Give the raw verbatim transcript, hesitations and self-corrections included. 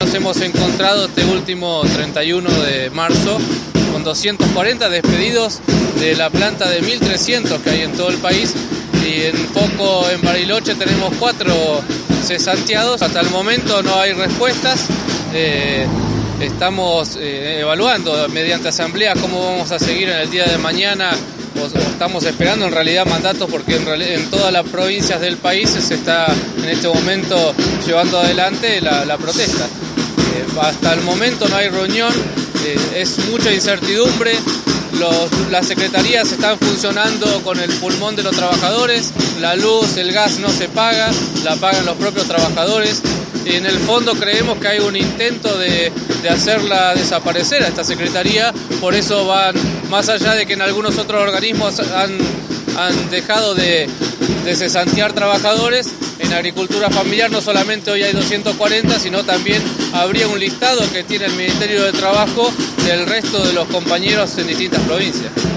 nos hemos encontrado este último treinta y uno de marzo con doscientos cuarenta despedidos de la planta de mil trescientos que hay en todo el país, y en Foco, en Bariloche, tenemos cuatro cesanteados. Hasta el momento no hay respuestas. Eh, estamos eh, evaluando mediante asamblea cómo vamos a seguir en el día de mañana, o, o estamos esperando en realidad mandatos, porque en, realidad, en todas las provincias del país se está en este momento llevando adelante la, la protesta. Eh, hasta el momento no hay reunión, eh, es mucha incertidumbre. Los, las secretarías están funcionando con el pulmón de los trabajadores, la luz, el gas no se paga, la pagan los propios trabajadores, y en el fondo creemos que hay un intento de, de hacerla desaparecer a esta secretaría. Por eso van más allá de que en algunos otros organismos han, han dejado de, de cesantear trabajadores. En agricultura familiar no solamente hoy hay doscientos cuarenta, sino también habría un listado que tiene el Ministerio de Trabajo del resto de los compañeros en distintas provincias.